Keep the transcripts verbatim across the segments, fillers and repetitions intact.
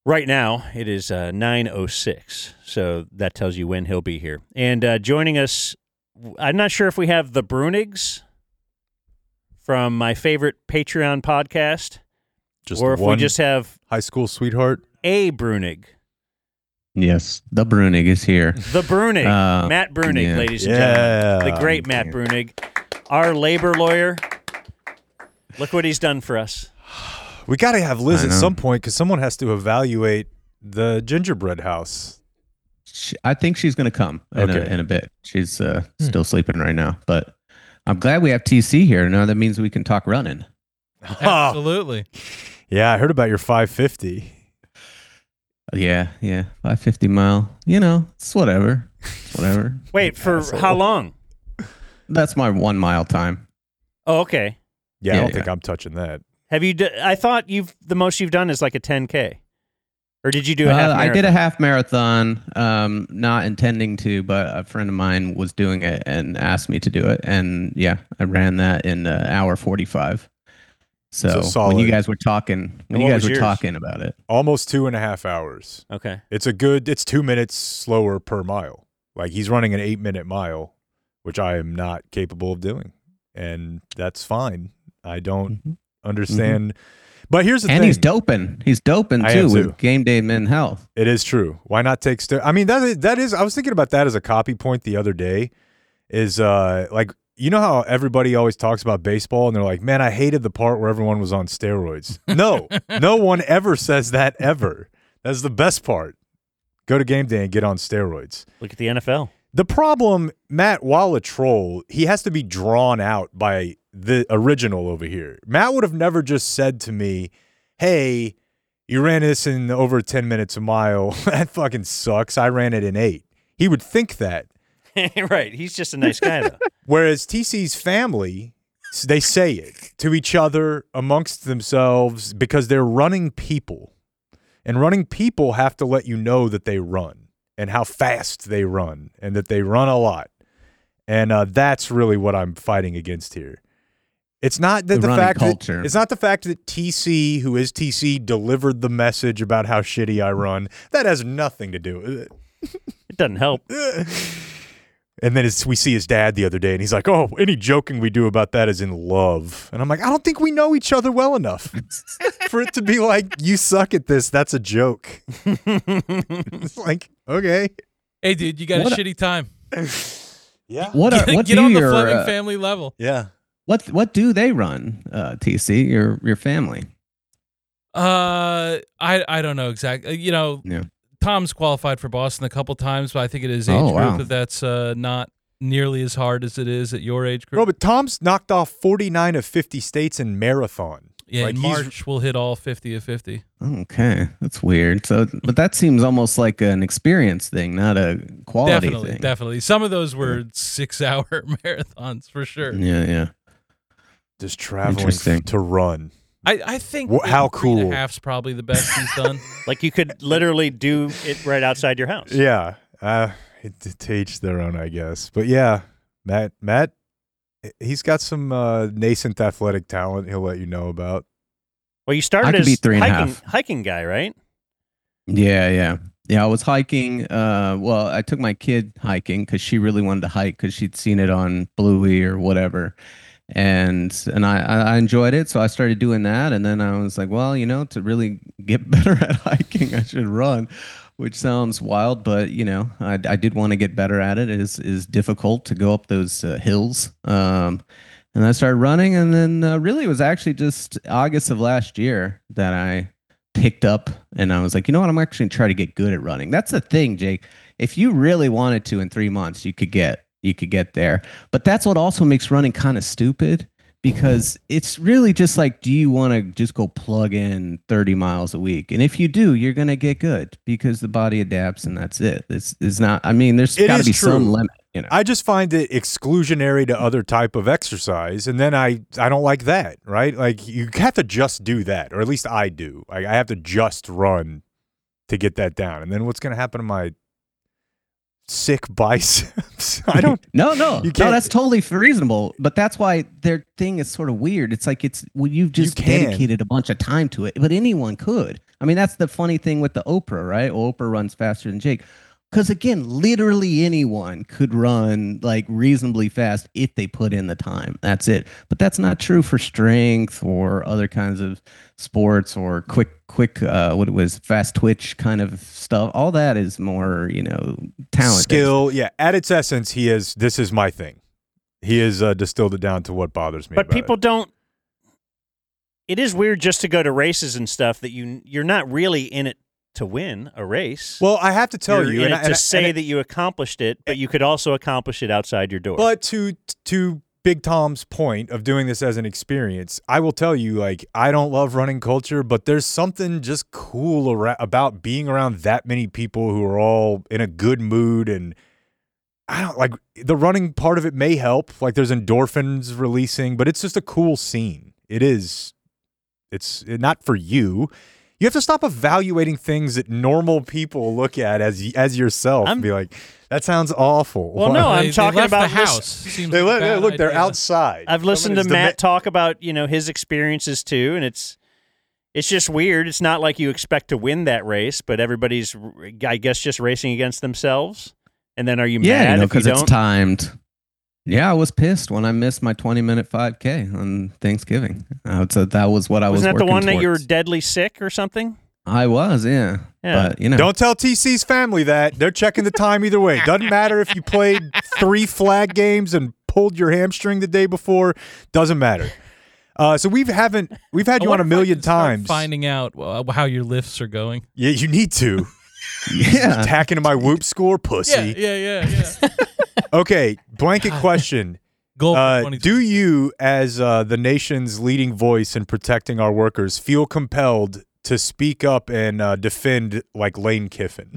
Right now, it is uh, nine oh six, so that tells you when he'll be here. And uh, joining us, I'm not sure if we have the Brunigs from my favorite Patreon podcast, just or if we just have high school sweetheart. A Brunig. Yes, the Brunig is here. The Brunig, uh, Matt Brunig, yeah. ladies and yeah. gentlemen. The great Matt Brunig, our labor lawyer. Look what he's done for us. We got to have Liz at some point because someone has to evaluate the gingerbread house. She, I think she's going to come in, okay. a, in a bit. She's uh, hmm. still sleeping right now, but I'm glad we have T C here. Now that means we can talk running. Absolutely. Yeah, I heard about your five fifty. Yeah, yeah, five fifty mile. You know, it's whatever. It's whatever. Wait, for Asshole. How long? That's my one mile time. Oh, okay. Yeah, yeah I don't yeah. think I'm touching that. Have you? D- I thought you've the most you've done is like a ten K, or did you do a half? Uh, marathon? I did a half marathon, um, not intending to, but a friend of mine was doing it and asked me to do it, and yeah, I ran that in an hour forty-five. So, so when you guys were talking, when you guys were yours? talking about it, almost two and a half hours. Okay, it's a good. It's two minutes slower per mile. Like he's running an eight minute mile, which I am not capable of doing, and that's fine. I don't mm-hmm. understand. Mm-hmm. But here's the and thing. And he's doping. He's doping too, too with Game Day Men Health. It is true. Why not take st- I mean, that is, that is, I was thinking about that as a copy point the other day is uh, like, you know how everybody always talks about baseball and they're like, man, I hated the part where everyone was on steroids. No, no one ever says that ever. That's the best part. Go to Game Day and get on steroids. Look at the N F L. The problem, Matt, while a troll, he has to be drawn out by the original over here. Matt would have never just said to me, hey, you ran this in over ten minutes a mile. That fucking sucks. I ran it in eight. He would think that. Right. He's just a nice guy, though. Whereas T C's family, they say it to each other, amongst themselves, because they're running people. And running people have to let you know that they run and how fast they run and that they run a lot. And uh, that's really what I'm fighting against here. It's not that the, the fact culture. that it's not the fact that T C, who is T C, delivered the message about how shitty I run. That has nothing to do with it. It doesn't help. And then we see his dad the other day, and he's like, "Oh, any joking we do about that is in love." And I'm like, "I don't think we know each other well enough for it to be like you suck at this. That's a joke." It's like, okay, hey, dude, you got what a, a shitty time. Yeah. What? Are, get what get do on the your, Fleming uh, family level. Yeah. What What do they run? Uh, T C, your your family. Uh, I I don't know exactly. You know. Yeah. Tom's qualified for Boston a couple times, but I think it is age oh, group wow. that that's uh, not nearly as hard as it is at your age group. Bro, but Tom's knocked off forty-nine of fifty states in marathon. Yeah, like in March we'll hit all fifty of fifty. Okay, that's weird. So, but that seems almost like an experience thing, not a quality definitely, thing. Definitely, some of those were yeah. six-hour marathons for sure. Yeah, yeah. Just traveling f- to run. I, I think well, how cool. Three and a half's probably the best he's done. Like you could literally do it right outside your house. Yeah, uh, to each their own, I guess. But yeah, Matt, Matt, he's got some uh, nascent athletic talent. He'll let you know about. Well, you started as a hiking, hiking guy, right? Yeah, yeah, yeah. I was hiking. Uh, well, I took my kid hiking because she really wanted to hike because she'd seen it on Bluey or whatever. And and I, I enjoyed it, so I started doing that. And then I was like, well, you know, to really get better at hiking, I should run, which sounds wild, but you know, I, I did want to get better at it. It is is difficult to go up those uh, hills. Um, and I started running, and then uh, really it was actually just August of last year that I picked up, and I was like, you know what, I'm actually trying to get good at running. That's the thing, Jake. If you really wanted to, in three months, you could get. You could get there. But that's what also makes running kind of stupid because it's really just like, do you want to just go plug in thirty miles a week? And if you do, you're going to get good because the body adapts and that's it. It's, it's not, I mean, there's got to be true. some limit. You know? I just find it exclusionary to other type of exercise. And then I, I don't like that, right? Like you have to just do that, or at least I do. Like I have to just run to get that down. And then what's going to happen to my sick biceps? I don't no no no that's totally reasonable, but that's why their thing is sort of weird. It's like it's well, you've just you dedicated a bunch of time to it, but anyone could. I mean, that's the funny thing with the Oprah, right? Well, Oprah runs faster than Jake. Because again, literally anyone could run like reasonably fast if they put in the time. That's it. But that's not true for strength or other kinds of sports or quick, quick, uh, what it was, fast twitch kind of stuff. All that is more, you know, talent. Skill. Yeah. At its essence, he is, this is my thing. He has uh, distilled it down to what bothers me. But about people it. don't. It is weird just to go to races and stuff that you you're not really in it to win a race. Well, I have to tell You're you, in and it I- to and I- say and that you accomplished it, but you could also accomplish it outside your door. But to to Big Tom's point of doing this as an experience, I will tell you, like, I don't love running culture, but there's something just cool ara- about being around that many people who are all in a good mood. And I don't like the running part of it may help. Like, there's endorphins releasing, but it's just a cool scene. It is. It's not for you. You have to stop evaluating things that normal people look at as as yourself I'm- and be like, that sounds awful. Well, Why- no, I'm They- they talking left about the lis- house. Seems They like a let, yeah, bad look, they're idea. outside. I've listened to Someone is Matt dema- talk about, you know, his experiences too, and it's it's just weird. It's not like you expect to win that race, but everybody's, I guess, just racing against themselves. And then are you Yeah, mad you know, if you because it's don't? timed. Yeah, I was pissed when I missed my twenty minute five K on Thanksgiving. Uh, so that was what I was Wasn't that the working one that you were towards. deadly sick or something? I was, yeah. Yeah. But, you know. Don't tell T C's family that. They're checking the time either way. Doesn't matter if you played three flag games and pulled your hamstring the day before. Doesn't matter. Uh, so we haven't we've had I you on a wonder if I million can start times. Finding out uh, how your lifts are going. Yeah, you need to. Yeah. Attacking my whoop score, pussy. Yeah, yeah, yeah, yeah. Okay, blanket question. Goal for Uh, twenty do you, as uh, the nation's leading voice in protecting our workers, feel compelled to speak up and uh, defend like Lane Kiffin?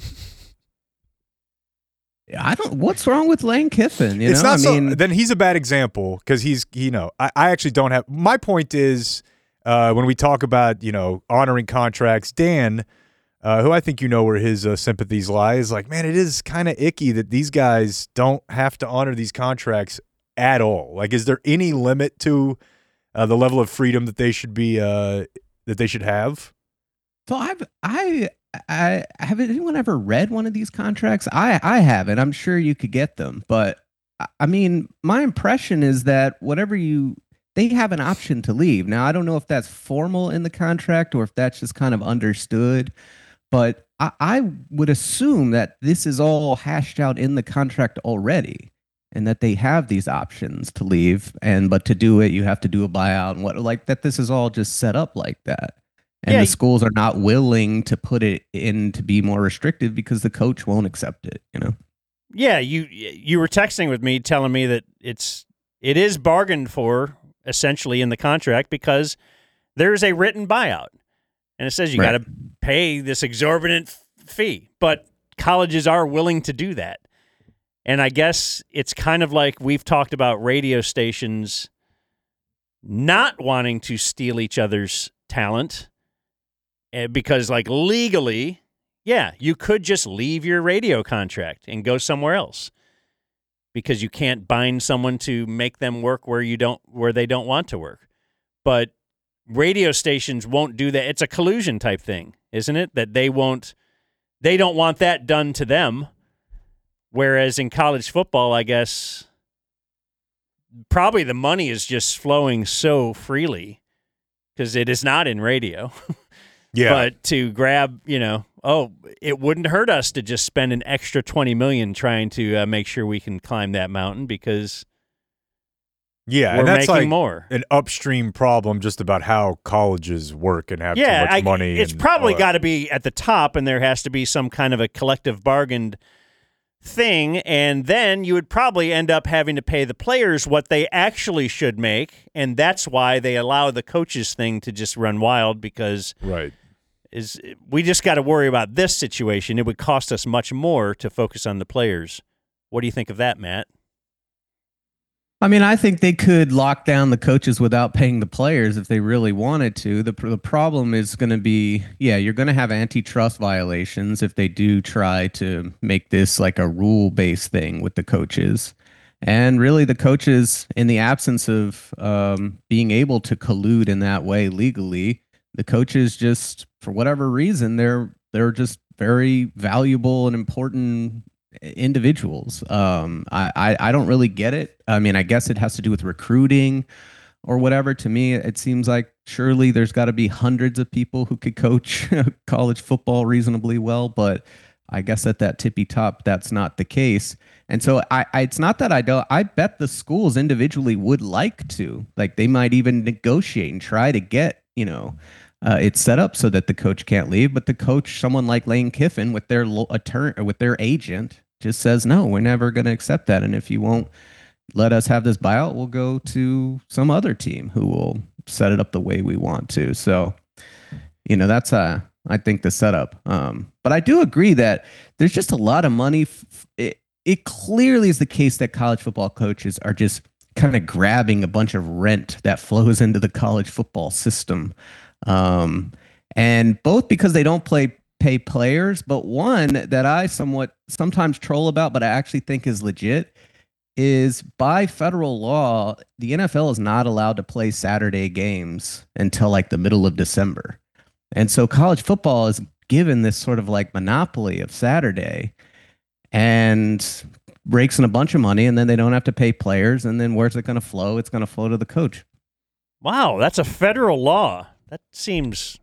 I don't. What's wrong with Lane Kiffin? You it's know, not I so. mean, Then he's a bad example because he's, you know, I, I actually don't have. My point is, uh, when we talk about, you know, honoring contracts, Dan, uh, who I think you know where his uh, sympathies lie, is like, man, it is kind of icky that these guys don't have to honor these contracts at all. Like, is there any limit to uh, the level of freedom that they should be uh, that they should have? so I've I I have anyone ever read one of these contracts? I I haven't. I'm sure you could get them, but I- I mean, my impression is that whatever you they have an option to leave. Now, I don't know if that's formal in the contract or if that's just kind of understood, but I, I would assume that this is all hashed out in the contract already, and that they have these options to leave, and but to do it, you have to do a buyout and what like that. This is all just set up like that. And Yeah, the y- schools are not willing to put it in to be more restrictive because the coach won't accept it, you know? Yeah, you you were texting with me telling me that it's it is bargained for essentially in the contract because there's a written buyout. And it says you Right. got to pay this exorbitant f- fee, but colleges are willing to do that. And I guess it's kind of like we've talked about radio stations not wanting to steal each other's talent eh, because, like, legally, yeah, you could just leave your radio contract and go somewhere else because you can't bind someone to make them work where you don't where they don't want to work. But radio stations won't do that. It's a collusion type thing, isn't it? That they won't they don't want that done to them. Whereas in college football, I guess probably the money is just flowing so freely because it is not in radio. Yeah. But to grab, you know, oh, it wouldn't hurt us to just spend an extra twenty million dollars trying to uh, make sure we can climb that mountain because yeah, we're and that's making like more. an upstream problem just about how colleges work and have Yeah, too much I, money. it's and probably all that. got to be at the top, and there has to be some kind of a collective bargained thing, and then you would probably end up having to pay the players what they actually should make, and that's why they allow the coaches thing to just run wild because Right. is we just got to worry about this situation. It would cost us much more to focus on the players. What do you think of that, Matt? I mean, I think they could lock down the coaches without paying the players if they really wanted to. The, the problem is going to be, yeah, you're going to have antitrust violations if they do try to make this like a rule-based thing with the coaches. And really, the coaches, in the absence of um, being able to collude in that way legally, The coaches just, for whatever reason, they're they're just very valuable and important individuals. Um, I, I I don't really get it. I mean, I guess it has to do with recruiting or whatever. To me, it seems like surely there's got to be hundreds of people who could coach college football reasonably well, but I guess at that tippy top, that's not the case. And so I, I it's not that I don't, I bet the schools individually would like to, like they might even negotiate and try to get, you know, uh, it's set up so that the coach can't leave, but the coach, someone like Lane Kiffin with their attorney, with their agent, just says, no, we're never going to accept that. And if you won't let us have this buyout, we'll go to some other team who will set it up the way we want to. So, you know, that's, uh, I think, the setup. Um, but I do agree that there's just a lot of money. F- it, it clearly is the case that college football coaches are just kind of grabbing a bunch of rent that flows into the college football system. Um, and both because they don't play pay players, but one that I somewhat sometimes troll about, but I actually think is legit, is by federal law, the N F L is not allowed to play Saturday games until like the middle of December. And so college football is given this sort of like monopoly of Saturday and rakes in a bunch of money, and then they don't have to pay players. And then where's it going to flow? It's going to flow to the coach. Wow, that's a federal law. That seems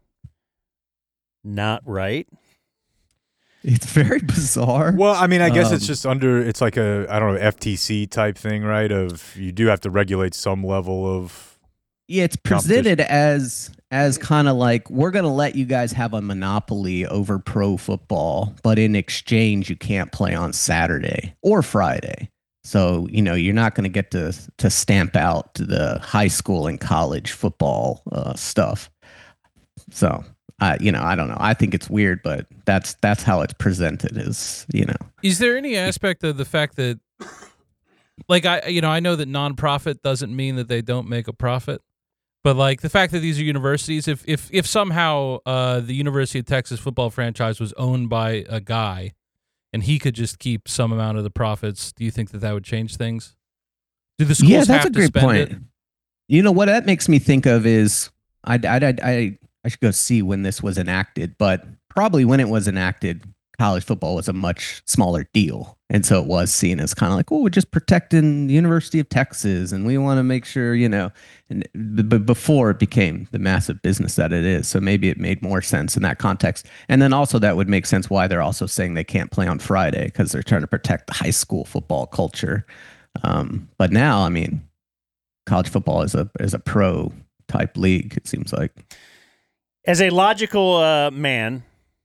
not right. It's very bizarre. Well, I mean, I guess Um, it's just under, it's like a, I don't know, F T C type thing, right? Of you do have to regulate some level of. Yeah, it's presented as as kind of like, we're going to let you guys have a monopoly over pro football, but in exchange, you can't play on Saturday or Friday. So, you know, you're not going to get to to stamp out the high school and college football uh, stuff. So, uh, you know, I don't know. I think it's weird, but that's that's how it's presented. Is, you know, Is there any aspect of the fact that, like, I you know, I know that nonprofit doesn't mean that they don't make a profit, but like the fact that these are universities, if if if somehow uh, the University of Texas football franchise was owned by a guy, and he could just keep some amount of the profits, do you think that that would change things? Do the schools yeah, that's have a to great spend point. it? You know what that makes me think of is I I I I, I should go see when this was enacted, but probably when it was enacted, college football was a much smaller deal. And so it was seen as kind of like, oh, we're just protecting the University of Texas and we want to make sure, you know, and but before it became the massive business that it is. So maybe it made more sense in that context. And then also that would make sense why they're also saying they can't play on Friday, because they're trying to protect the high school football culture. Um, but now, I mean, college football is a is a pro type league, it seems like. As a logical uh, man,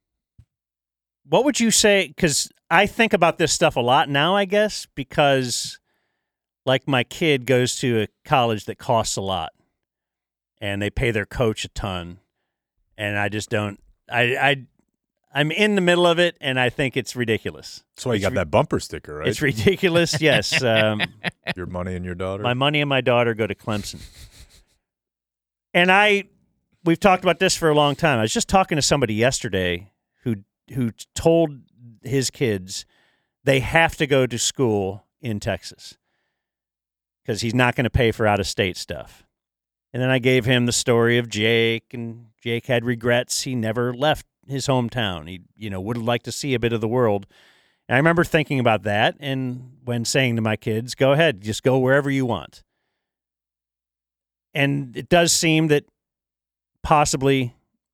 what would you say? Because I think about this stuff a lot now, I guess, because like my kid goes to a college that costs a lot and they pay their coach a ton. And I just don't, I, I, I'm in the middle of it and I think it's ridiculous. That's why you It's got ri- that bumper sticker, right? It's ridiculous. Yes. Um, Your money and your daughter. my money and my daughter go to Clemson. And I, we've talked about this for a long time. I was just talking to somebody yesterday who who told his kids they have to go to school in Texas because he's not going to pay for out-of-state stuff. And then I gave him the story of Jake, and Jake had regrets. He never left his hometown. He, you know, would like to see a bit of the world. And I remember thinking about that and when saying to my kids, go ahead, just go wherever you want. And it does seem that possibly,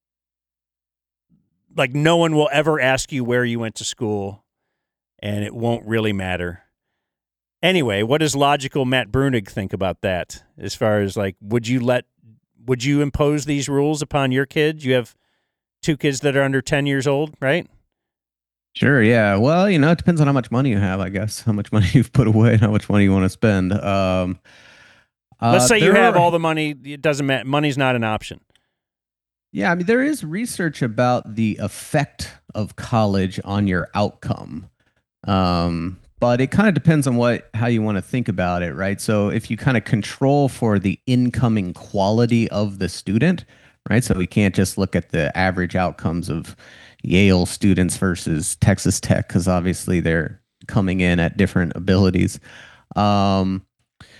like, no one will ever ask you where you went to school, and it won't really matter. Anyway, what does logical Matt Brunig think about that? As far as, like, would you let, would you impose these rules upon your kids? You have two kids that are under ten years old, right? Sure, yeah. Well, you know, it depends on how much money you have, I guess. How much money you've put away and how much money you want to spend. Um, Let's uh, say you there have are- all the money. It doesn't matter. Money's not an option. Yeah, I mean, there is research about the effect of college on your outcome. Um, but it kind of depends on what how you want to think about it, right? So if you kind of control for the incoming quality of the student, right? So we can't just look at the average outcomes of Yale students versus Texas Tech, because obviously they're coming in at different abilities. Um,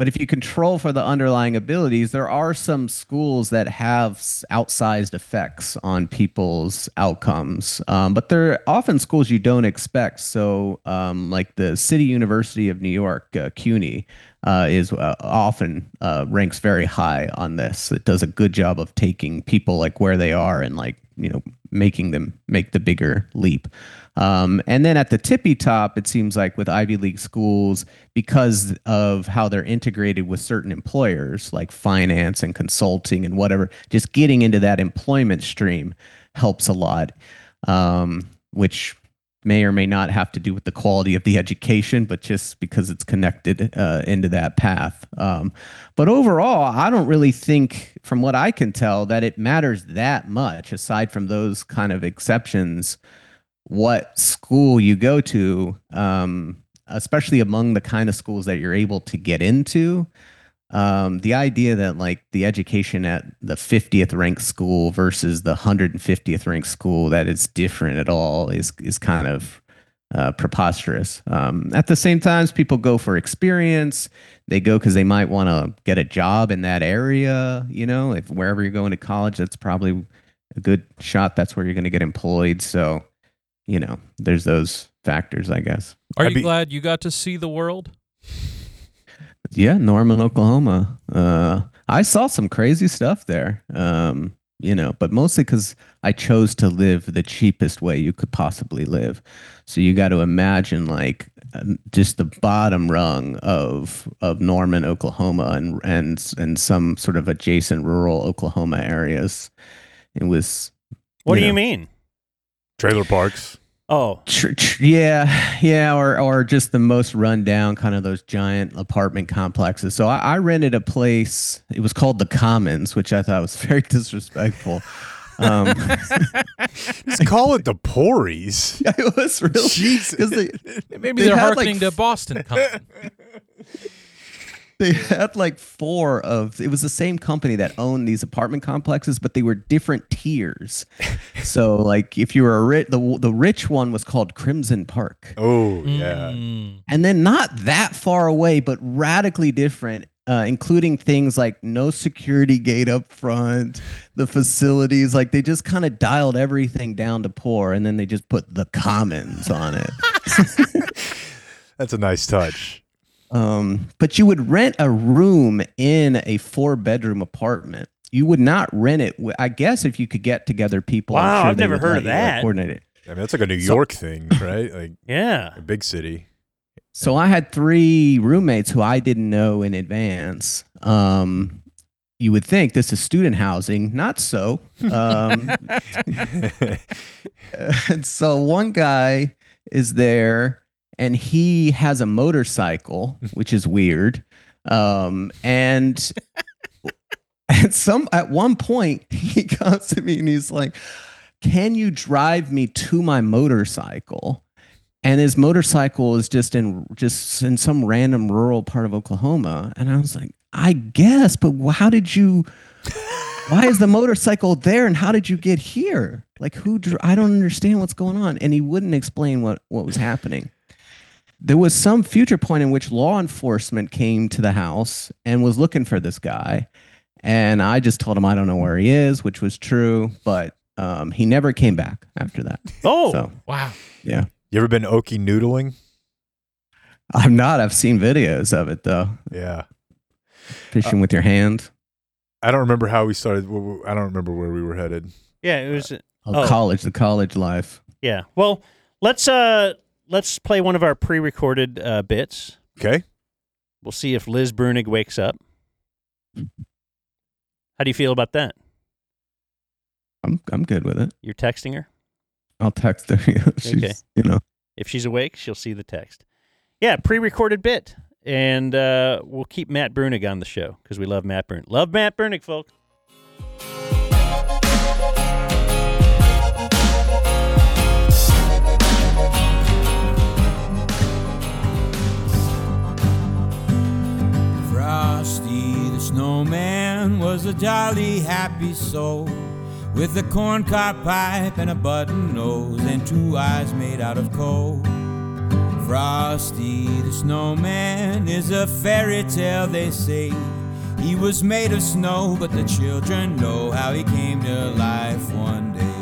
But if you control for the underlying abilities, there are some schools that have s- outsized effects on people's outcomes. Um, but they're often schools you don't expect. So, um, like the City University of New York, uh, CUNY, uh, is uh, often uh, ranks very high on this. It does a good job of taking people like where they are and like, you know, making them make the bigger leap. Um, and then at the tippy top, it seems like with Ivy League schools, because of how they're integrated with certain employers like finance and consulting and whatever, just getting into that employment stream helps a lot, um, which may or may not have to do with the quality of the education, but just because it's connected uh, into that path. Um, but overall, I don't really think, from what I can tell, that it matters that much, aside from those kind of exceptions, what school you go to, um, especially among the kind of schools that you're able to get into. Um, the idea that like the education at the fiftieth ranked school versus the one hundred fiftieth ranked school, that it's different at all is is kind of uh, preposterous. Um, at the same time, people go for experience. They go because they might want to get a job in that area. You know, if wherever you're going to college, that's probably a good shot. That's where you're going to get employed. So, you know, there's those factors, I guess. Are I'd you be- glad you got to see the world? Yeah, Norman, Oklahoma. Uh, I saw some crazy stuff there, um, you know, but mostly because I chose to live the cheapest way you could possibly live. So you got to imagine like um, just the bottom rung of of Norman, Oklahoma, and and and some sort of adjacent rural Oklahoma areas. It was. What you do you know, mean? Trailer parks. Oh, Tr- tr- Yeah, yeah, or or just the most run down kind of those giant apartment complexes. So I, I rented a place. It was called the Commons, which I thought was very disrespectful. Um, Just call it the Porries. it was really Jesus. because they Maybe They they're had, hearkening like, to Boston. Compton. they had like four of. It was the same company that owned these apartment complexes, but they were different tiers. So like if you were a rich, the the rich one was called Crimson Park. Oh, yeah. Mm. And then not that far away, but radically different, uh, including things like no security gate up front, the facilities, like they just kind of dialed everything down to poor, and then they just put the Commons on it. That's a nice touch. Um, but you would rent a room in a four bedroom apartment. You would not rent it. wi- I guess if you could get together people. I'm Wow, sure I've they never would heard let of you, uh, that. Coordinate it. I mean, that's like a New So- York thing, right? Like yeah. a big city. So I had three roommates who I didn't know in advance. Um, you would think this is student housing. Not so. Um, and so one guy is there and he has a motorcycle, which is weird. Um, and at some at one point he comes to me and he's like, "Can you drive me to my motorcycle?" And his motorcycle is just in just in some random rural part of Oklahoma. And I was like, "I guess, but wh- how did you? Why is the motorcycle there? And how did you get here? Like, who? Dr- I don't understand what's going on." And he wouldn't explain what what was happening. There was some future point in which law enforcement came to the house and was looking for this guy. And I just told him I don't know where he is, which was true. But um, he never came back after that. Oh, So Wow. yeah. You ever been okie noodling? I'm not. I've seen videos of it though. Yeah. Fishing with your hand. I don't remember how we started. I don't remember where we were headed. yeah. It was. Oh, Oh. college, the college life. Yeah. Well, let's uh let's play one of our pre-recorded uh, bits. Okay. We'll see if Liz Brunig wakes up. How do you feel about that? I'm I'm good with it. You're texting her. I'll text her. She's, Okay. You know. If she's awake, she'll see the text. Yeah, pre-recorded bit, and uh, we'll keep Matt Brunig on the show because we love Matt Brunig. Love Matt Brunig, folks. Frosty the snowman was a jolly happy soul with a corncob pipe and a button nose and two eyes made out of coal. Frosty the snowman is a fairy tale, they say. He was made of snow, but the children know how he came to life one day.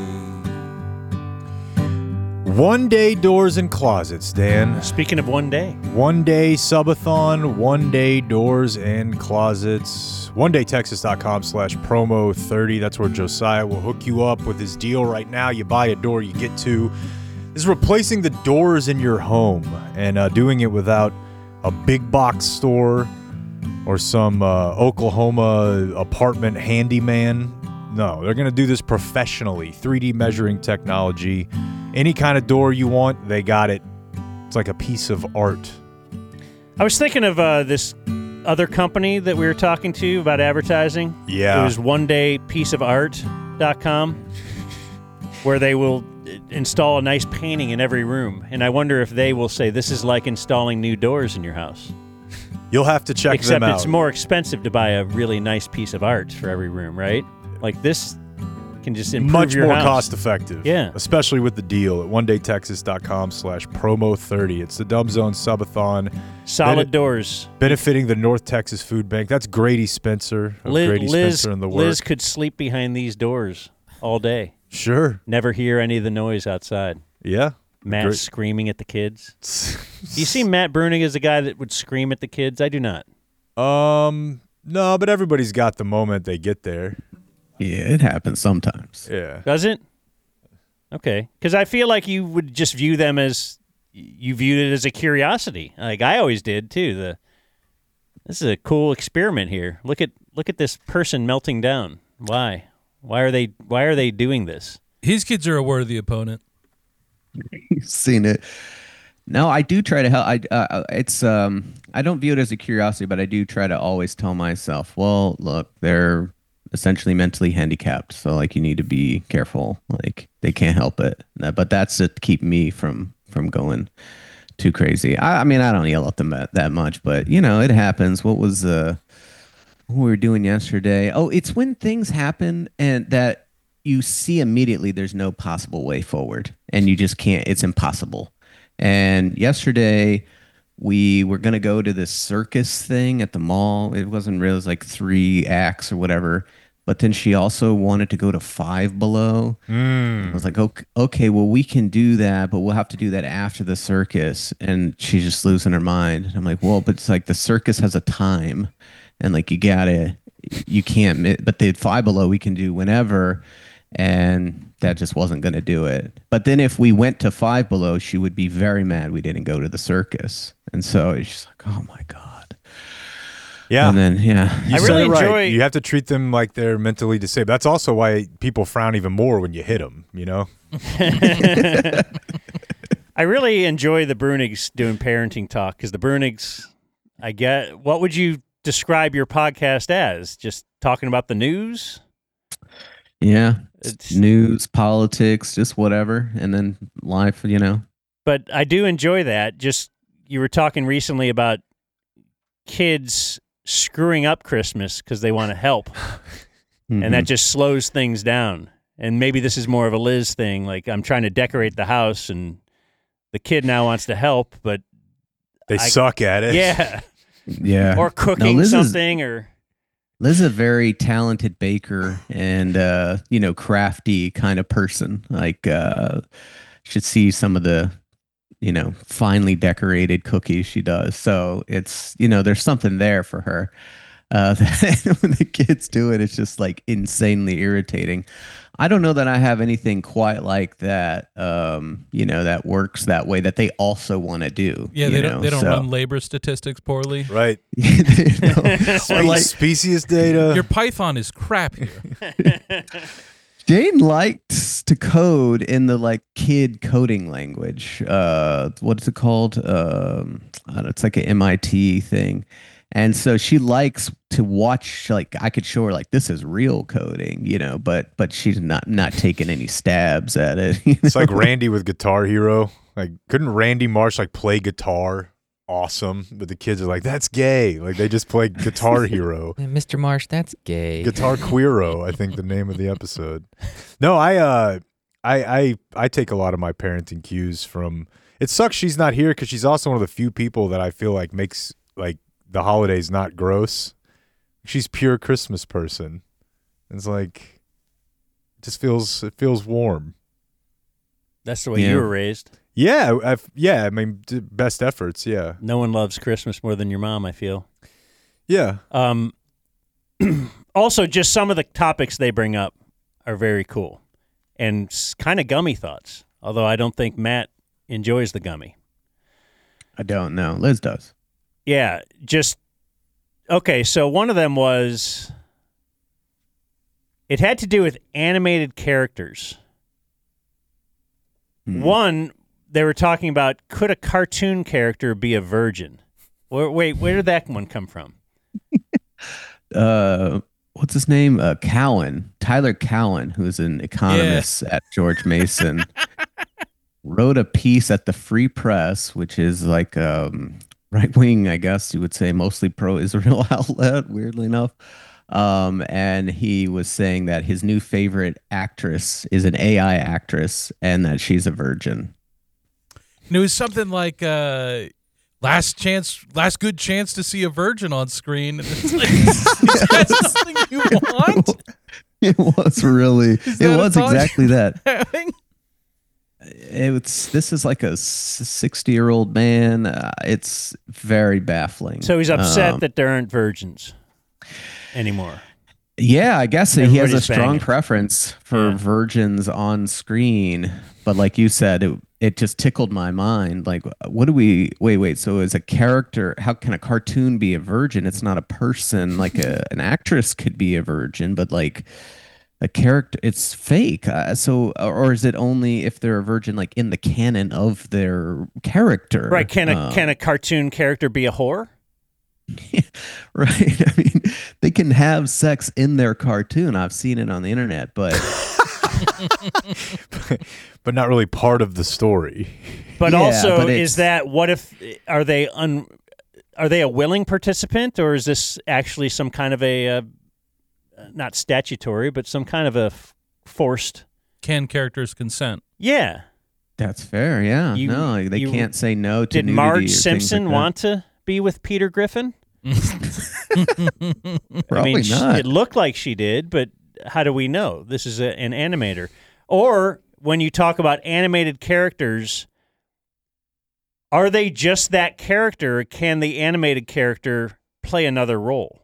One day doors and closets, Dan. Speaking of one day. One day subathon, one day doors and closets. one day texas dot com slash promo thirty. That's where Josiah will hook you up with his deal right now. You buy a door, you get two. This is replacing the doors in your home and uh, doing it without a big box store or some uh, Oklahoma apartment handyman. No, they're going to do this professionally. three D measuring technology. Any kind of door you want, they got it. It's like a piece of art. I was thinking of uh, this other company that we were talking to about advertising. Yeah. It was one day piece of art dot com, where they will install a nice painting in every room. And I wonder if they will say this is like installing new doors in your house. You'll have to check Except them out. it's more expensive to buy a really nice piece of art for every room, right? Like this can just improve Much your more house. cost effective. Yeah. Especially with the deal at one day texas dot com slash promo thirty. It's the Dumb Zone Subathon. Solid Bene- doors. Benefiting the North Texas Food Bank. That's Grady Spencer of Liz, Grady Liz, Spencer and the Work. Liz could sleep behind these doors all day. Sure. Never hear any of the noise outside. Yeah. Matt Great. screaming at the kids. Do you see Matt Bruning as a guy that would scream at the kids? I do not. Um, no, but everybody's got the moment they get there. Yeah, it happens sometimes. Yeah. Does it? Okay. Because I feel like you would just view them as, you viewed it as a curiosity. Like I always did too. The This is a cool experiment here. Look at look at this person melting down. Why? Why are they Why are they doing this? His kids are a worthy opponent. You've seen it. No, I do try to help. I uh, it's um I don't view it as a curiosity, but I do try to always tell myself, well, look, they're essentially mentally handicapped, so like you need to be careful. Like they can't help it, but that's to keep me from from going too crazy. I, I mean, I don't yell at them that, that much, but you know, it happens. What was uh what we were doing yesterday? Oh, it's when things happen and that you see immediately there's no possible way forward, and you just can't. It's impossible. And yesterday, we were going to go to this circus thing at the mall. It wasn't really, it was like three acts or whatever. But then she also wanted to go to Five Below. Mm. I was like, okay, okay, well, we can do that, but we'll have to do that after the circus. And she's just losing her mind. And I'm like, well, but it's like the circus has a time. And like, you got to, you can't, but the Five Below we can do whenever. And that just wasn't going to do it. But then if we went to Five Below, she would be very mad we didn't go to the circus. And so it's just like, oh my God. Yeah. And then, yeah. You I said really it right. enjoy- You have to treat them like they're mentally disabled. That's also why people frown even more when you hit them, you know? I really enjoy the Brunigs doing parenting talk because the Brunigs, I get, what would you describe your podcast as? Just talking about the news? Yeah. It's, News, politics, just whatever. And then life, you know. but I do enjoy that. Just, you were talking recently about kids screwing up Christmas because they want to help. Mhm. And that just slows things down. And maybe this is more of a Liz thing. Like, I'm trying to decorate the house, and the kid now wants to help, but They I- suck at it. yeah, yeah. or cooking Liz is- something, or Liz is a very talented baker and uh, you know, crafty kind of person. Like uh should see some of the, you know, finely decorated cookies she does. So it's, you know, there's something there for her. Uh when the kids do it, it's just like insanely irritating. I don't know that I have anything quite like that, um, you know, that works that way that they also want to do. Yeah, you they know? don't they don't So- run labor statistics poorly. Right. You know? Or like, Species data. Your Python is crap here. Jane likes to code in the like kid coding language. Uh, what is it called? Um, I don't know, it's like an M I T thing. And so she likes to watch, like I could show her like this is real coding, you know, but but she's not not taking any stabs at it. you It's like know? Randy with Guitar Hero. Like, couldn't Randy Marsh like play guitar? Awesome. But the kids are like, that's gay. Like, they just play Guitar Hero. Mister Marsh, that's gay. Guitar Queero, I think the name of the episode. No, I uh I I I take a lot of my parenting cues from, It sucks she's not here because she's also one of the few people that I feel like makes like the holidays not gross. She's pure Christmas person. It's like it just feels it feels warm. That's the way Yeah. you were raised. Yeah, I've, yeah. I mean, d- best efforts. Yeah, No one loves Christmas more than your mom, I feel. yeah. Um, also, just some of the topics they bring up are very cool and kind of gummy thoughts, although I don't think Matt enjoys the gummy. I don't know. Liz does. Yeah, just okay. So one of them was it had to do with animated characters. Hmm. One, they were talking about could a cartoon character be a virgin? Wait, wait, where did that one come from? Uh, what's his name? Uh, Cowan, Tyler Cowan, who's an economist at George Mason, wrote a piece at the Free Press, which is like um, right wing, I guess you would say, mostly pro-Israel outlet. Weirdly enough, um, and he was saying that his new favorite actress is an A I actress, and that she's a virgin. And it was something like uh, last chance, last good chance to see a virgin on screen. And it's like, is that something you want? It was really, Is it that a was thought? exactly that. Having? It's this is like a sixty-year-old man. Uh, it's very baffling. So he's upset Um, that there aren't virgins anymore. Yeah, I guess he has a Everybody's strong banging. preference for Yeah. virgins on screen. But like you said, it it just tickled my mind. Like, what do we? Wait, wait. So as a character, how can a cartoon be a virgin? It's not a person. Like a an actress could be a virgin, but like a character, it's fake. Uh, so, or is it only if they're a virgin, like in the canon of their character? Right? Can a Uh, can a cartoon character be a whore? Right. I mean, they can have sex in their cartoon. I've seen it on the internet, but But not really part of the story. But Yeah, also, but is it's- that what if are they un are they a willing participant, or is this actually some kind of a uh, not statutory, but some kind of a f- forced? Can characters consent? Yeah. that's fair. Yeah. You- no, they you- can't say no to Did nudity or Marge things Simpson like that. want to be with Peter Griffin? Probably I mean, sh- not. it looked like she did, but how do we know? This is a, an animator. Or when you talk about animated characters, are they just that character? Or can the animated character play another role?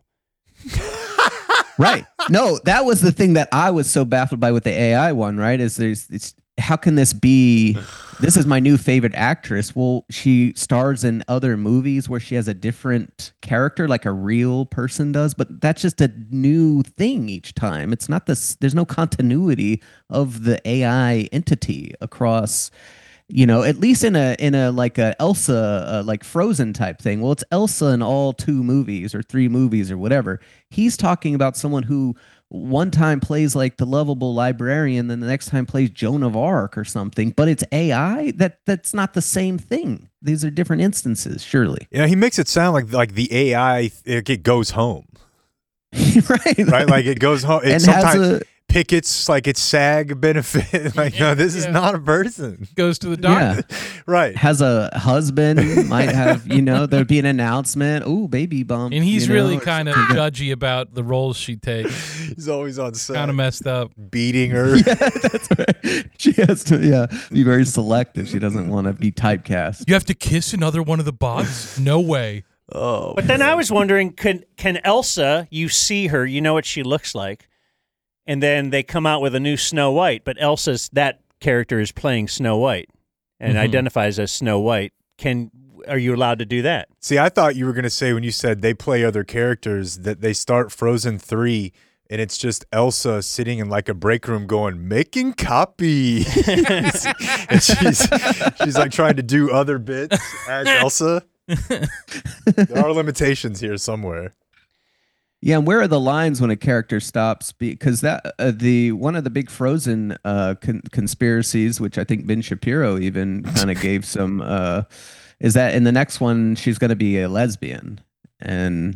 Right. No, that was the thing that I was so baffled by with the A I one, right? Is there's it's how can this be this is my new favorite actress. Well, she stars in other movies where she has a different character like a real person does, but that's just a new thing each time. It's not this there's no continuity of the A I entity across you know, at least in a in a like a Elsa uh, like Frozen type thing. Well, it's Elsa in all two movies or three movies or whatever. He's talking about someone who one time plays like the lovable librarian, then the next time plays Joan of Arc or something. But it's A I. That that's not the same thing. These are different instances, surely. Yeah, he makes it sound like like the A I it, it goes home, Right. right? Like it goes home. It and sometimes has a pickets like it's SAG benefit. Like no, this is Yeah. not a person, Goes to the yeah. doctor. right? Has a husband, might have, you know, there'd be an announcement. Oh, baby bump. And he's you know, really or kind of something. judgy about the roles she takes. He's always on set, Kind of messed up. beating her. Yeah, that's right. She has to, yeah, be very selective. She doesn't want to be typecast. You have to kiss another one of the bots? No way. Oh, But then I was wondering, can can Elsa? You see her, you know what she looks like, and then they come out with a new Snow White. But Elsa's that character is playing Snow White and Mhm. identifies as Snow White. Can are you allowed to do that? see, I thought you were gonna say when you said they play other characters that they start Frozen three. And it's just Elsa sitting in like a break room going, making copy. and she's, she's like trying to do other bits as Elsa. There are limitations here somewhere. Yeah, and where are the lines when a character stops? Because that uh, the one of the big Frozen uh, con- conspiracies, which I think Ben Shapiro even kind of gave some, uh, is that in the next one she's going to be a lesbian, and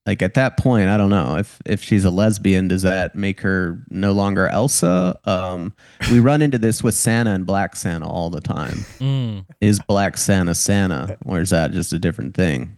like at that point, I don't know if if she's a lesbian, does that make her no longer Elsa? Um, we run into this with Santa and Black Santa all the time. Mm. Is Black Santa Santa, or is that just a different thing?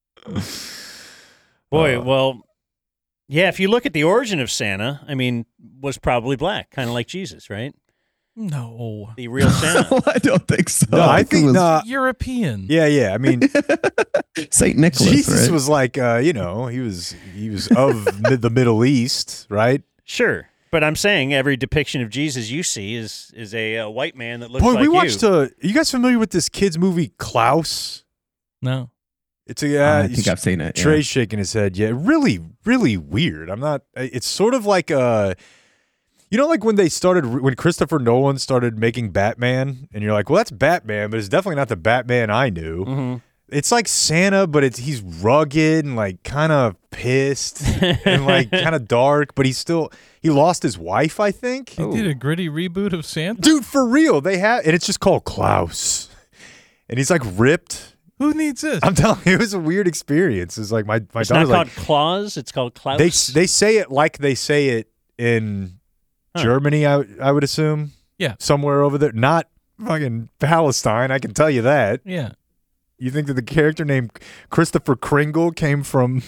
Boy, Uh, well, yeah, if you look at the origin of Santa, I mean, was probably black, kind of like Jesus, right? No. The real Santa. I don't think so. No, I think it was no. European. Yeah, yeah. I mean, Saint Nicholas. Jesus right? was like, uh, you know, he was he was of mi- the Middle East, right? Sure. But I'm saying every depiction of Jesus you see is is a, uh white man that looks Boy, like we you. watched. Uh, are you guys familiar with this kids movie Klaus? No. It's a. Uh, I think I've seen it. yeah. Trey's shaking his head. Yeah, really, really weird. I'm not. It's sort of like uh you know, like when they started, when Christopher Nolan started making Batman, and you're like, well, that's Batman, but it's definitely not the Batman I knew. Mm-hmm. It's like Santa, but it's he's rugged and like kind of pissed and like kind of dark, but he's still he lost his wife, I think. They did a gritty reboot of Santa? Dude, for real, they have, and it's just called Klaus, and he's like ripped. Who needs this? I'm telling you, it was a weird experience. It's like my my It's not daughter's called like Claus. It's called Klaus. they they say it like they say it in Huh. Germany. I I would assume. Yeah. somewhere over there, not fucking Palestine. I can tell you that. Yeah. You think that the character named Christopher Kringle came from?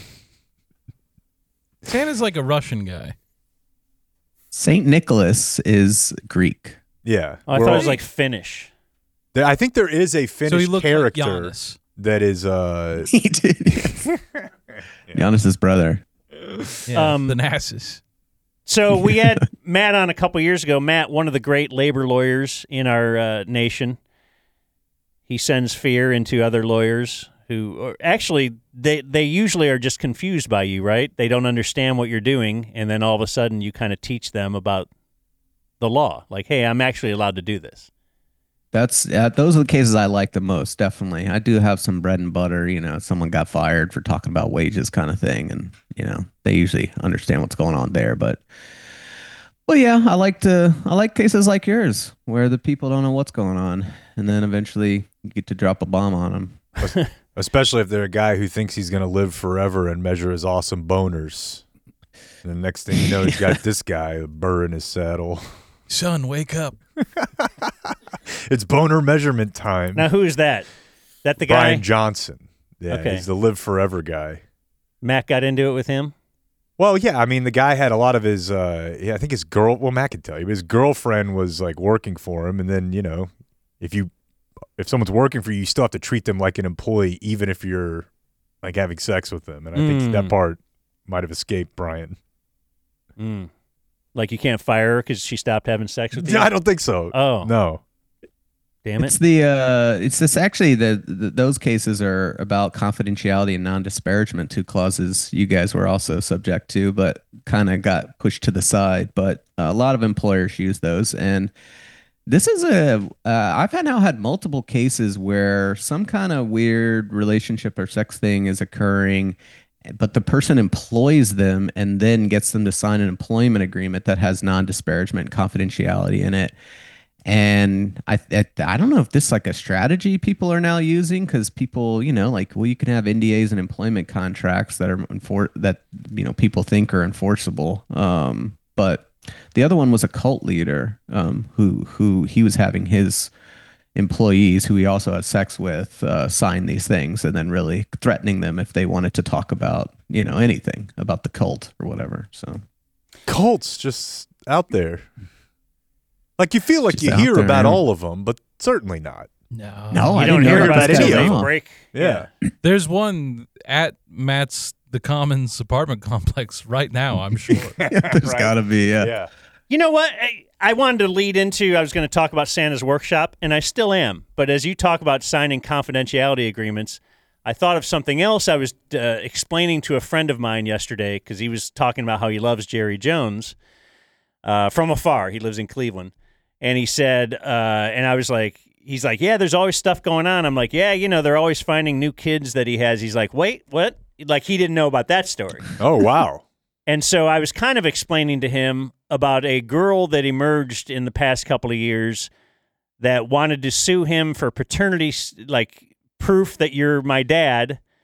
Santa's like a Russian guy. Saint Nicholas is Greek. Yeah, Oh, I we're thought it all- was like Finnish. There- I think there is a Finnish so he looked character like Giannis. that is. Uh, He did. Yes. Giannis's brother. Yeah, Um, the Nassus. So we had Matt on a couple years ago. Matt, one of the great labor lawyers in our uh, nation. He sends fear into other lawyers who or actually they they usually are just confused by you, right? They don't understand what you're doing, and then all of a sudden you kind of teach them about the law. Like, hey, I'm actually allowed to do this. That's uh, those are the cases I like the most. Definitely, I do have some bread and butter. You know, someone got fired for talking about wages, kind of thing, and you know they usually understand what's going on there. But, well, yeah, I like to I like cases like yours where the people don't know what's going on, and then eventually you get to drop a bomb on them. especially if they're a guy who thinks he's going to live forever and measure his awesome boners. And the next thing you know, he's got this guy, a burr in his saddle. Son, wake up. It's boner measurement time. Now, who is that? That the guy Brian Johnson. Yeah, Okay. he's the live forever guy. Matt got into it with him? Well, yeah, I mean, the guy had a lot of his, uh, yeah, I think his girl, well, Matt could tell you, but his girlfriend was like working for him. And then, you know, if you, if someone's working for you, you still have to treat them like an employee, even if you're like having sex with them. And I think Mm. that part might have escaped Brian. Mm. Like you can't fire her because she stopped having sex with you? I don't think so. Oh, No. damn it. It's the uh, it's this actually the, the those cases are about confidentiality and non-disparagement, two clauses you guys were also subject to, but kind of got pushed to the side. But a lot of employers use those, and this is a uh, I've had now had multiple cases where some kind of weird relationship or sex thing is occurring, but the person employs them and then gets them to sign an employment agreement that has non-disparagement and confidentiality in it. And I, I I don't know if this is like a strategy people are now using, because people, you know, like, well, you can have N D As and employment contracts that are enfor- that you know people think are enforceable. Um, but the other one was a cult leader um, who who he was having his employees, who he also had sex with, uh, sign these things, and then really threatening them if they wanted to talk about you know anything about the cult or whatever. So Cults just out there. Like you feel like Just you out hear there, about yeah. all of them, but certainly not. No. No, you I don't didn't hear know about about it any until of they them. break. Yeah. There's one at Matt's The Commons apartment complex right now, I'm sure. there's Right. got to be yeah. Yeah. You know what? I, I wanted to lead into, I was going to talk about Santa's workshop, and I still am. But as you talk about signing confidentiality agreements, I thought of something else I was uh, explaining to a friend of mine yesterday, because he was talking about how he loves Jerry Jones uh, from afar. He lives in Cleveland. And he said, uh, and I was like, he's like, yeah, there's always stuff going on. I'm like, yeah, you know, they're always finding new kids that he has. He's like, wait, what? Like, he didn't know about that story. Oh, wow. And so I was kind of explaining to him about a girl that emerged in the past couple of years that wanted to sue him for paternity, like proof that you're my dad,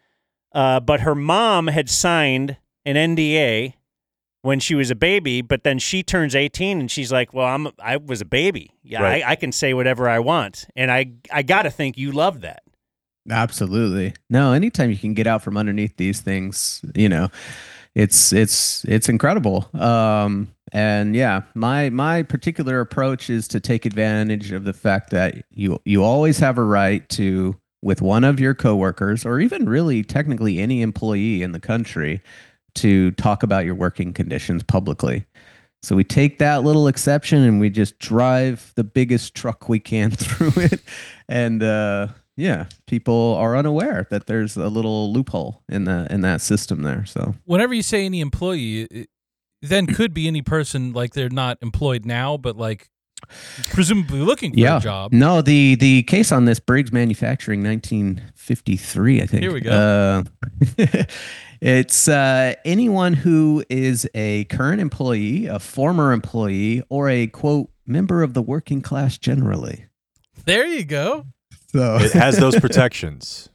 uh, but her mom had signed an N D A when she was a baby, but then she turns eighteen and she's like, well, I'm, I was a baby. Yeah, Right. I, I can say whatever I want. And I, I got to think you love that. Absolutely. No, anytime you can get out from underneath these things, you know, it's it's it's incredible. Um and yeah, my my particular approach is to take advantage of the fact that you you always have a right to, with one of your coworkers, or even really technically any employee in the country, to talk about your working conditions publicly. So we take that little exception and we just drive the biggest truck we can through it. And uh, yeah, people are unaware that there's a little loophole in the in that system there. So Whenever you say any employee, it then could be any person, like they're not employed now, but like presumably looking for yeah, a job. no, the the case on this, Briggs Manufacturing, nineteen fifty-three, I think. Here we go. Uh, it's uh, anyone who is a current employee, a former employee, or a quote member of the working class generally. There you go. So It has those protections.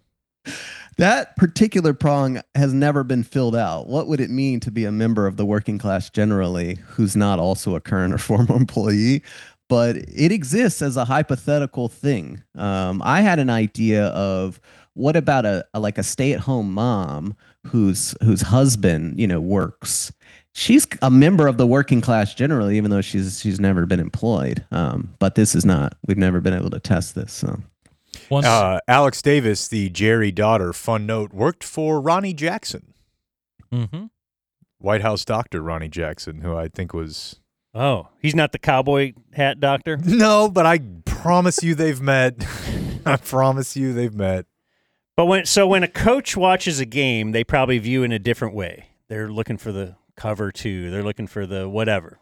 that particular prong has never been filled out. What would it mean to be a member of the working class generally who's not also a current or former employee? But it exists as a hypothetical thing. Um, I had an idea of what about a, a like a stay-at-home mom whose whose husband, you know, works. She's a member of the working class generally, even though she's she's never been employed. Um, but this is not. We've never been able to test this. So. Once, Uh, Alex Davis, the Jerry daughter, fun note, worked for Ronnie Jackson, Mhm. White House doctor Ronnie Jackson, who I think was... Oh, he's not the cowboy hat doctor? No, but I promise you they've met. I promise you they've met. But when so when a coach watches a game, they probably view in a different way. They're looking for the cover two. They're looking for the whatever.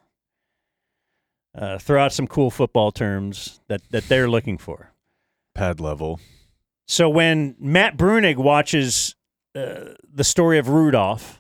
Uh, throw out some cool football terms that, that they're looking for. Pad level. So when Matt Brunig watches uh, the story of Rudolph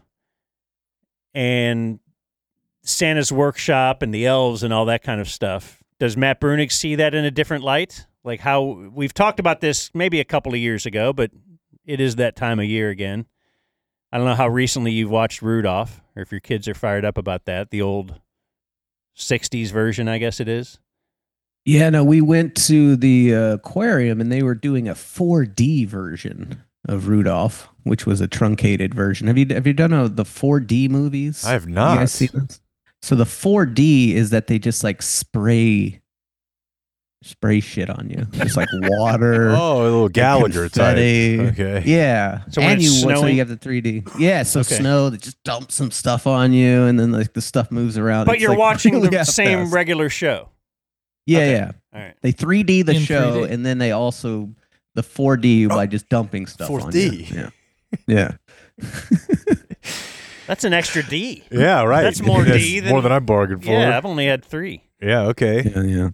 and Santa's workshop and the elves and all that kind of stuff, does Matt Brunig see that in a different light? Like how we've talked about this maybe a couple of years ago, but it is that time of year again. I don't know how recently you've watched Rudolph, or if your kids are fired up about that, the old sixties version, I guess it is. Yeah, no, we went to the uh, aquarium and they were doing a four D version of Rudolph, which was a truncated version. Have you have you done a, the four D movies? I have You not. guys seen this? So the four D is that they just like spray spray shit on you, just like water. Oh, a little Gallagher type. confetti. Okay. Yeah. So when and it's you so snowing? you have the three D. Yeah, so Okay. snow, they just dump some stuff on you and then like the stuff moves around. But It's, you're like, watching really the same half-assed. regular show. Yeah, Okay. yeah. All right. They three D the In show, three D. and then they also the four D you by just dumping stuff four on D. you. Yeah, yeah. That's an extra D. Yeah, right. That's more D than- more than I bargained for. Yeah, I've only had three. Yeah, okay. yeah, yeah.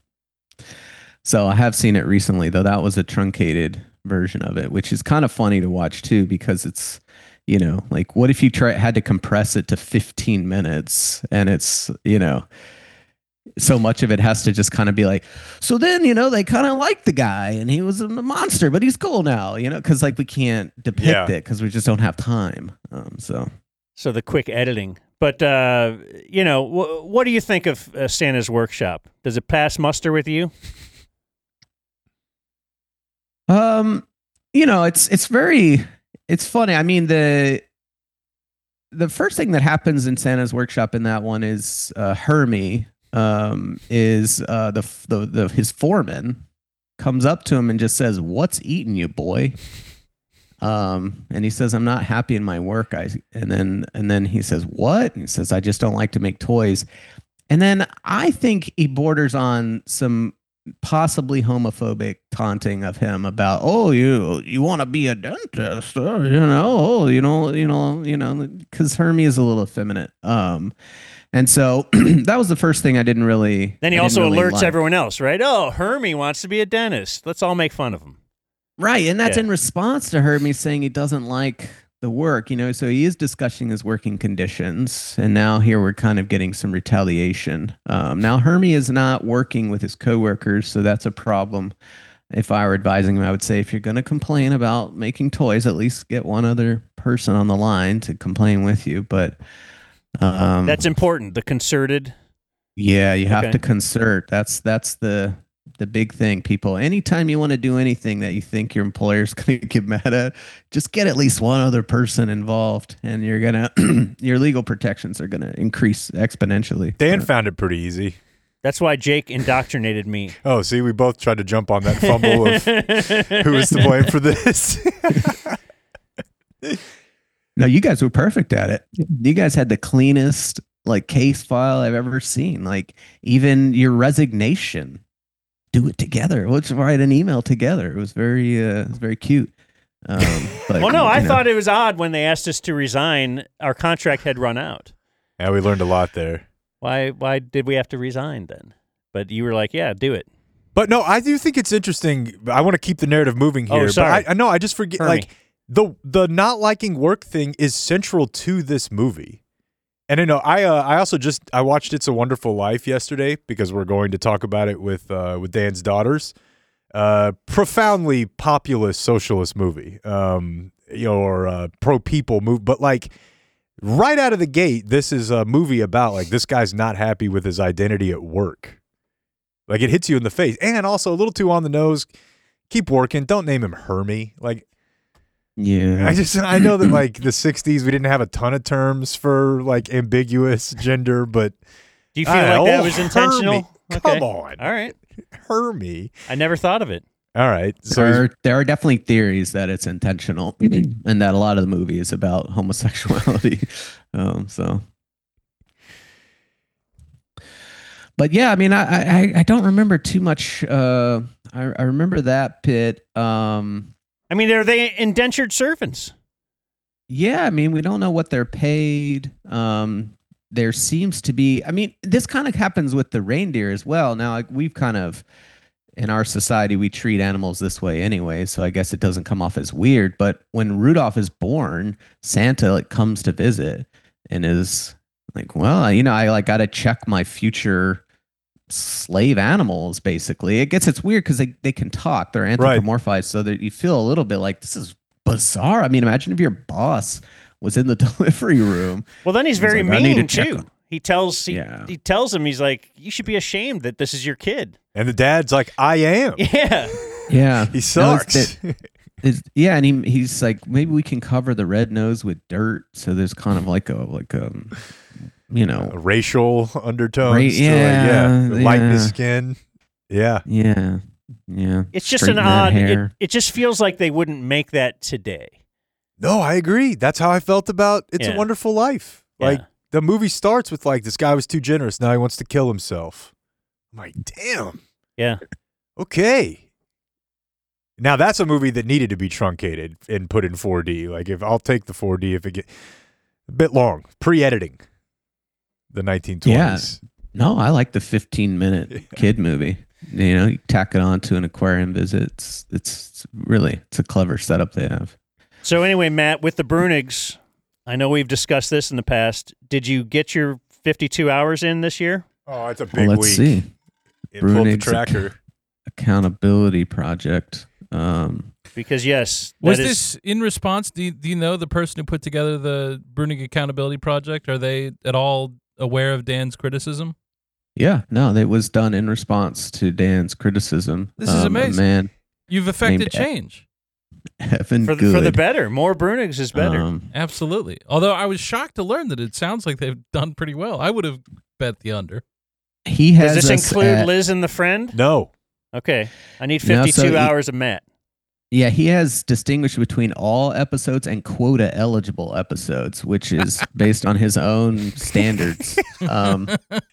So I have seen it recently, though. That was a truncated version of it, which is kind of funny to watch too, because it's, you know, like what if you try had to compress it to fifteen minutes, and it's, you know. So much of it has to just kind of be like, so then, you know, they kind of like the guy and he was a monster, but he's cool now, you know, because like we can't depict Yeah. it because we just don't have time. Um, so, So the quick editing. But, uh, you know, wh- what do you think of uh, Santa's Workshop? Does it pass muster with you? um, you know, it's it's very it's funny. I mean, the the first thing that happens in Santa's Workshop in that one is uh, Hermie um, is uh, the, the the his foreman comes up to him and just says, "What's eating you, boy?" Um, and he says, "I'm not happy in my work." I and then and then he says, "What?" And he says, "I just don't like to make toys." And then I think he borders on some possibly homophobic taunting of him about, "Oh, you you want to be a dentist, uh, you know? Oh, you know, you know, you know," because Hermie is a little effeminate. Um, and so that was the first thing I didn't really. Then he I didn't also really alerts like. everyone else, right? Oh, Hermie wants to be a dentist. Let's all make fun of him. Right, and that's Yeah. in response to Hermie saying he doesn't like the work, you know, so he is discussing his working conditions, and now here we're kind of getting some retaliation. Um, now Hermie is not working with his coworkers, so that's a problem. If I were advising him, I would say if you're going to complain about making toys, at least get one other person on the line to complain with you, but um, That's important. The concerted. yeah, you have Okay. to concert. That's that's the the big thing, people. Anytime you want to do anything that you think your employer's going to get mad at, just get at least one other person involved, and you're gonna your legal protections are gonna increase exponentially. Dan found it pretty easy. That's why Jake indoctrinated me. Oh, see, we both tried to jump on that fumble of who is to blame for this. No, you guys were perfect at it. You guys had the cleanest like case file I've ever seen. Like even your resignation, do it together. Let's write an email together. It was very, uh, it was very cute. Um, but, Well, no, I you know, thought it was odd when they asked us to resign. Our contract had run out. Yeah, we learned a lot there. Why? Why did we have to resign then? But you were like, "Yeah, do it." But no, I do think it's interesting. I want to keep the narrative moving Oh, here. sorry. But I, I know I just forget. Hermie. Like the the not liking work thing is central to this movie. And I know I uh, I also just I watched It's a Wonderful Life yesterday because we're going to talk about it with uh, with Dan's daughters. Uh, profoundly populist socialist movie, um, you know, or uh, pro people move. But like right out of the gate, this is a movie about like this guy's not happy with his identity at work. Like it hits you in the face, and also a little too on the nose. Keep working. Don't name him Hermie. Like yeah. I just I know that like the sixties we didn't have a ton of terms for like ambiguous gender, but Do you feel Ah, like that oh, was intentional? Hermie. Come on, All right. Hermie. I never thought of it. All right, so there, he's- are, there are definitely theories that it's intentional and that a lot of the movie is about homosexuality. um, so, but yeah, I mean, I, I, I don't remember too much. Uh, I, I remember that Pitt. Um, I mean, are they indentured servants? yeah, I mean, we don't know what they're paid. Um, there seems to be, I mean, this kind of happens with the reindeer as well. Now, like, we've kind of, in our society, we treat animals this way anyway, so I guess it doesn't come off as weird. But when Rudolph is born, Santa like comes to visit and is like, well, you know, I like got to check my future slave animals. Basically, it gets it's weird because they they can talk. They're anthropomorphized, so that you feel a little bit like this is bizarre. I mean, imagine if your boss was in the delivery room. Well, then he's He's very like, "I need mean to check too. on-" He tells he, Yeah. he tells him he's like, you should be ashamed that this is your kid. and the dad's like, I am. Yeah. Yeah, He No, it's sucks. that- It's, yeah, and he he's like, maybe we can cover the red nose with dirt, so there's kind of like a like um, you know, Racial undertones. Ra- to, like, yeah, yeah, lighten his yeah. skin. Yeah. yeah, yeah. It's just an Straighten that odd. It, hair. it just feels like they wouldn't make that today. No, I agree. That's how I felt about It's Yeah. a Wonderful Life. Like Yeah. the movie starts with like this guy was too generous. Now he wants to kill himself. I'm like, damn. Yeah. Okay. Now that's a movie that needed to be truncated and put in four D. Like if I'll take the four D if it get a bit long, pre-editing. The nineteen twenties. No, I like the fifteen minute kid movie. You know, you tack it on to an aquarium visit. It's, it's really it's a clever setup they have. So anyway, Matt, with the Brunigs, I know we've discussed this in the past. Did you get your fifty-two hours in this year? Oh, it's a big Well, let's week. see. It pulled the Brunig's tracker. Accountability project. Um, Because yes, Was that is- this in response? Do you, do you know the person who put together the Brunig Accountability Project? Are they at all aware of Dan's criticism? yeah, no, it was done in response to Dan's criticism. This is Um, a amazing. man, You've affected Named- change. Evan for the, Good. for the better? More Brunigs is better. Um, Absolutely. Although I was shocked to learn that it sounds like they've done pretty well. I would have bet the under. he has Does this us include at- Liz and the friend? No. Okay, I need No, so fifty-two he- hours of Matt. Yeah, he has distinguished between all episodes and quota eligible episodes, which is based on his own standards. Um,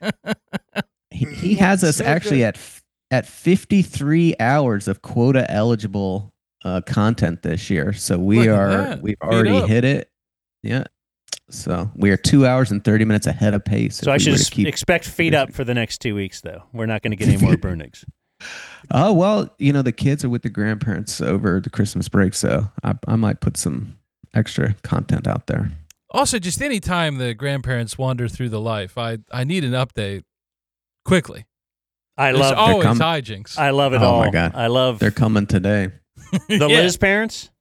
he, he has us So actually good. at f- at fifty-three hours of quota eligible uh, content this year. So we Look at are that. we've Beat already up. hit it. Yeah. So we are two hours and thirty minutes ahead of pace. So if I we should were to s- keep. expect feet up for the next two weeks, though. We're not going to get any more Brunigs. Oh well, you know the kids are with the grandparents over the Christmas break, so I, I might put some extra content out there. Also, just any time the grandparents wander through the life, I, I need an update quickly. I There's love. always com- hijinks. I love it Oh all. my God. I love They're coming today. the Yeah. Liz parents.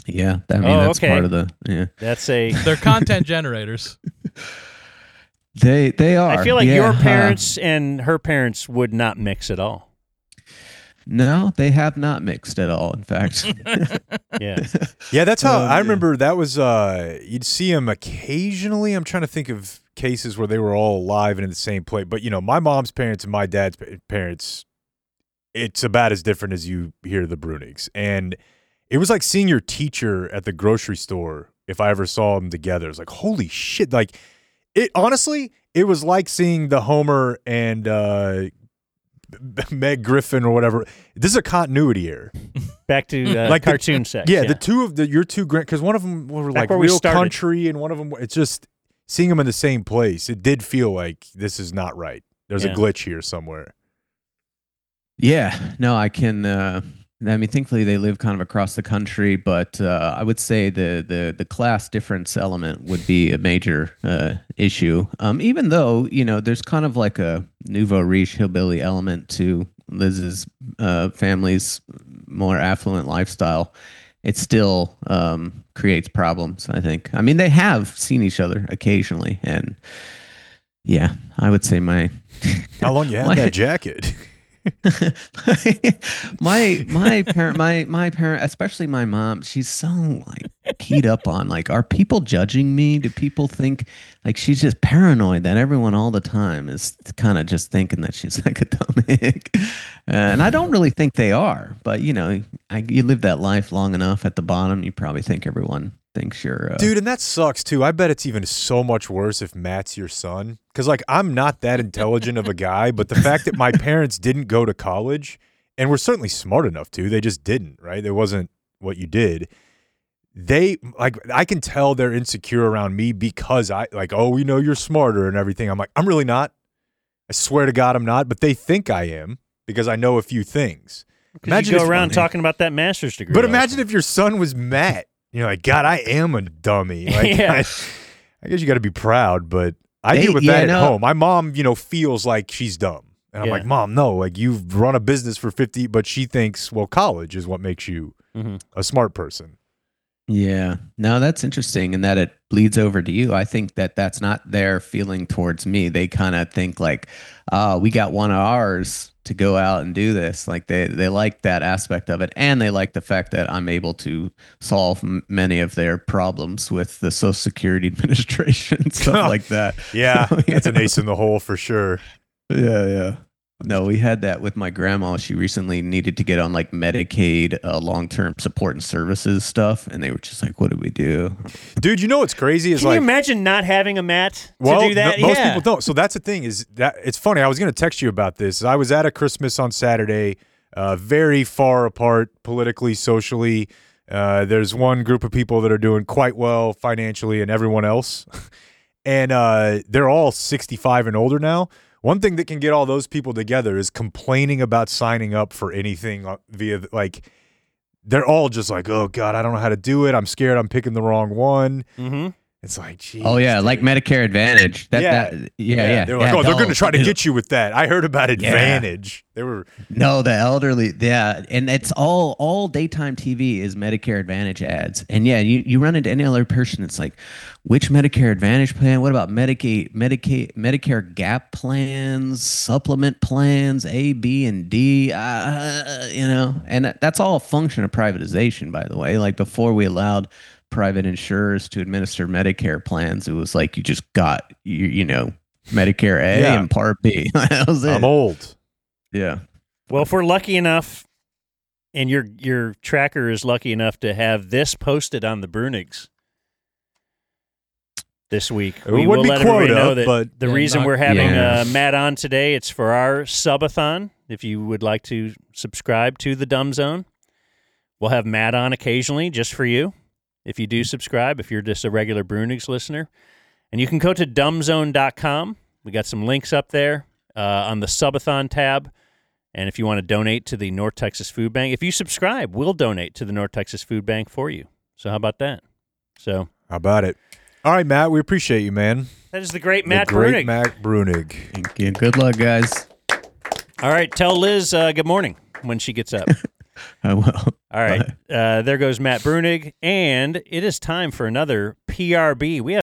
Yeah, I mean Oh, that's okay. part of the. Yeah, That's a. They're content generators. they they are. I feel like yeah, your uh, parents and her parents would not mix at all. no, they have not mixed at all. In fact, Yeah. Yeah, that's how Um, I yeah. remember that was uh you'd see them occasionally. I'm trying to think of cases where they were all alive and in the same place. But you know, my mom's parents and my dad's pa- parents, it's about as different as you hear the Brunigs. And it was like seeing your teacher at the grocery store if I ever saw them together. It was like, holy shit. Like it honestly, it was like seeing the Homer and uh Meg Griffin or whatever. This is a continuity error. Back to uh, Like the- cartoon sex. Yeah, the two of the your two grand because one of them were Back like where we real started. country and one of them it's just seeing them in the same place. It did feel like this is not right. There's Yeah. a glitch here somewhere. yeah, no, I can. Uh, I mean, thankfully they live kind of across the country, but uh, I would say the the the class difference element would be a major uh, issue. Um, even though you know, there's kind of like a nouveau riche hillbilly element to Liz's uh, family's more affluent lifestyle. It still um, creates problems. I think. I mean, they have seen each other occasionally, and yeah, I would say my How long you had My- that jacket? my my parent my my parent especially my mom, she's so like keyed up on like, are people judging me? Do people think like she's just paranoid that everyone all the time is kind of just thinking that she's like a dumb hick? And I don't really think they are, but you know, I, you live that life long enough at the bottom, you probably think everyone thinks you're uh, Dude, and that sucks too. I bet it's even so much worse if Matt's your son. Because, like, I'm not that intelligent of a guy, but the fact that my parents didn't go to college, and were certainly smart enough to, they just didn't, right? It wasn't what you did. They, like, I can tell they're insecure around me because I, like, oh, we know you're smarter and everything. I'm like, I'm really not. I swear to God, I'm not. But they think I am because I know a few things. Because you go if- around talking about that master's degree. But all the imagine time. if your son was Matt. You're like, God, I am a dummy. Like, Yeah. I, I guess you got to be proud, but I They- deal with yeah, that at no. home. My mom, you know, feels like she's dumb. And I'm Yeah. like, Mom, no, like you've run a business for fifty, but she thinks, well, college is what makes you Mhm. a smart person. Yeah, no, that's interesting, and that it bleeds over to you. I think that that's not their feeling towards me. They kind of think like, "Oh, we got one of ours to go out and do this." Like they they like that aspect of it, and they like the fact that I'm able to solve m- many of their problems with the Social Security Administration, stuff like that. Yeah, So, that's an yeah. ace in the hole for sure. Yeah, yeah. No, we had that with my grandma. She recently needed to get on like Medicaid, uh, long-term support and services stuff, and they were just like, "What do we do?" Dude, you know what's crazy is Can like, you imagine not having a Matt to well, do that? no- most yeah. people don't. So that's the thing is that it's funny. I was going to text you about this. I was at a Christmas on Saturday, uh, very far apart politically, socially. Uh, there's one group of people that are doing quite well financially, and everyone else, and uh, they're all sixty-five and older now. One thing that can get all those people together is complaining about signing up for anything uh, via the- like. They're all just like, oh God, I don't know how to do it. I'm scared I'm picking the wrong one. Mm-hmm. It's like, geez. Oh yeah, like Medicare Advantage. That, Yeah. that yeah, yeah. They're like, yeah, oh, they're don't- going to try to you know, get you with that. I heard about Yeah. Advantage. They were, No, the elderly, yeah, and it's all all daytime T V is Medicare Advantage ads, and yeah, you, you run into any other person, it's like, which Medicare Advantage plan? What about Medicaid, Medicaid, Medicare Gap plans, supplement plans, A, B, and D? Uh, you know, and that- that's all a function of privatization, by the way. Like before we allowed private insurers to administer Medicare plans, it was like you just got you you know Medicare A Yeah. and Part B. That was it. I'm old. Yeah. Well, if we're lucky enough, and your your tracker is lucky enough to have this posted on the Brunigs this week, It we would will be let everybody quota, know that but- the Yeah, reason not- we're having Yeah. uh, Matt on today, it's for our subathon. If you would like to subscribe to the Dumb Zone, we'll have Matt on occasionally just for you. If you do subscribe, if you're just a regular Brunigs listener, and you can go to dumb zone dot com. We got some links up there uh, on the subathon tab. And if you want to donate to the North Texas Food Bank, if you subscribe, we'll donate to the North Texas Food Bank for you. So how about that? So How about it? All right, Matt, we appreciate you, man. that is the great Matt the great Brunig. Matt Brunig. Thank you. Good luck, guys. All right, tell Liz uh, good morning when she gets up. I will. All right. Uh, there goes Matt Brunig. And it is time for another P R B. We have